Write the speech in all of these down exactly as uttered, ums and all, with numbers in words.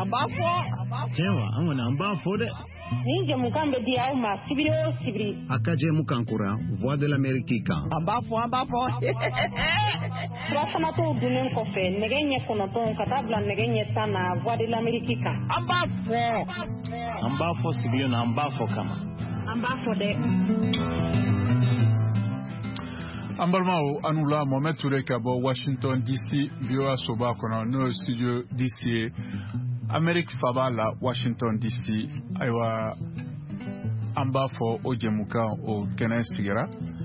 Ambafo, Tewa, angona ambafo de. Ninja mukambe dia uma sibiri o sibiri. Akaje mukankura, voix de l'Amérique. Ambafo, ambafo. Trasana to dunen kofe, negenye konoton katabla negenye sana voix de l'Amérique. Ambafo. Ambafo sibiri na ambafo kama. Ambafo de. Ambalmao anula Mohamed Touré Kabo Washington D C bio asoba kono no studio D C Amerique Fabala Washington D C aywa ambafo ojemuka o kene sigira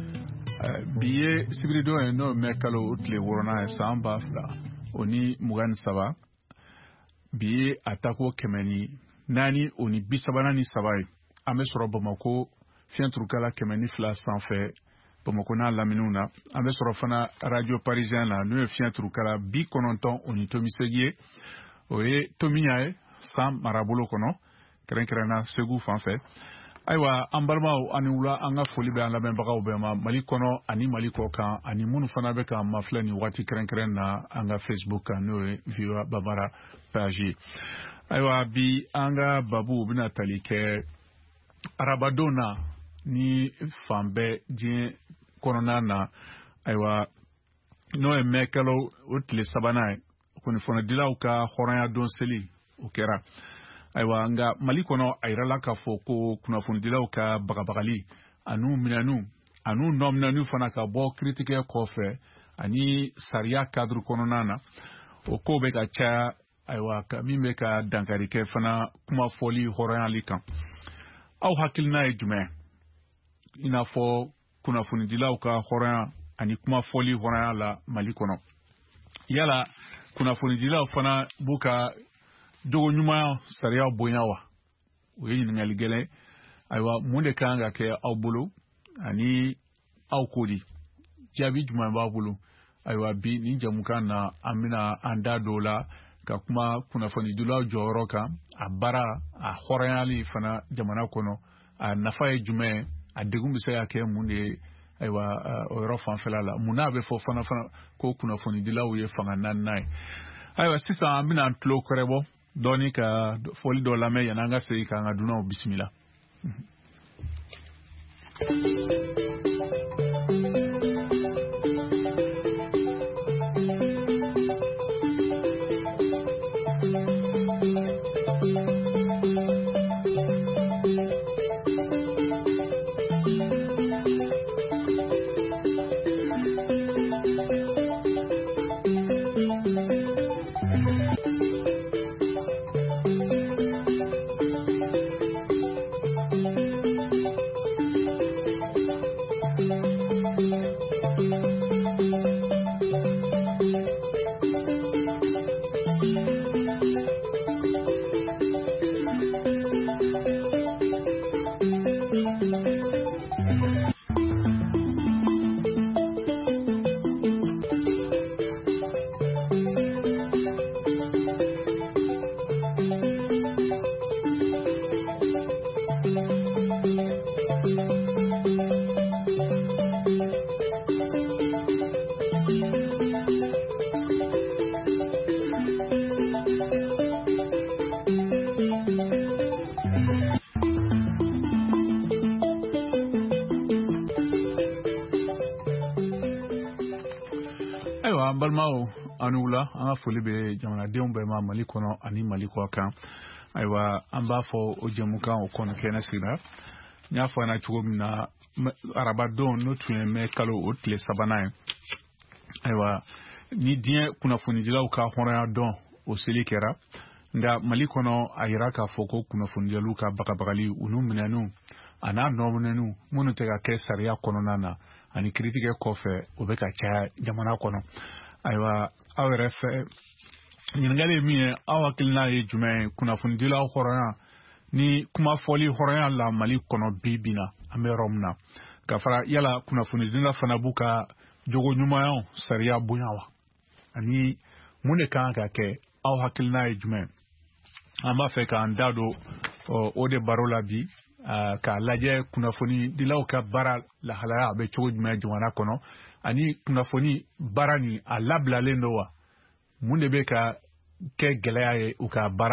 biye sibrido no mekalo utle worona samba fla oni mugan saba biye atako kemeni nani oni bisabana ni sabai amesoro Bamako fiantrukala kemeni fla sanfait Bamako na laminuna amesoro fana radio parisien la no fiantrukala bi kononton oni tomisegie oye tomiyae sam marabolo kono krenkrena segu fanfait aywa ambalmao aniula anga foli be ala membaga obema malikono ani maliko kan ani munu fana be kan maflani wati krenkren na anga Facebook no viwa babara page aywa bi anga babu bina talike arabadona ni fambe je korona na aywa no emekelo utle sabanai kuni fona dilaw ka horanya don seli ukera aywa nga malikono ayrala ka foko kuna fundilaw ka bagabagali anu minanu anu nomnanu fana ka bo critique kofe ani saria cadre kononana o ko be ka cha aywa ka mimbe ka dankari ke fana kuma foli horanya likan aw hakilna ejume ina fo kuna fundilaw ka horanya ani kuma foli horanya la malikono yala kuna fundilaw fana buka dogo nyuma sariya bonyawa oye nyingali gele aywa munde kanga ke awbulu ani awkodi jabi juma babulu aywa bi ni jamuka na amina anda dola ka kuma kuna fani dula joroka abara a horayali fana jamana kono a nafaye jume a degumbi saya ke munde aywa o rofan felala munabe fo fana fana ko kuna fani dula uye fanga nan nai aywa sisa amina antlo korebo doni ka foli do la me yananga sei ka ngaduna bismillah. Balmao anula anga foli be jamana deum be ma malikono ani maliko kan aywa amba fo ojemuka o kono kena sira nya fo na chugomna arabadon no tuen me kalo otle sabana aywa ni dien kuna foni dilaw ka hora don o selikera nga malikono ayira ka foko kuna foni dilaw ka bakabagali unu minanu ana no minanu munu tega ke saria kono nana ani critique kofe obeka cha jamana kono aywa awrefe nyingale mi awakilna ye jume kuna fundila horana ni kuma foli horana la mali kono bibina ameromna kafara yala kuna fundila fana buka jogo nyuma yo saria bunyawa ani mune kanga ke awakilna ye jume amba fe ka andado o de barola bi ka laje kuna foni dilaw ka bara la halaya be jogo jume jwana kono ani kunafoni barani a labla lendowa munde be ka ke gelaya u ka bara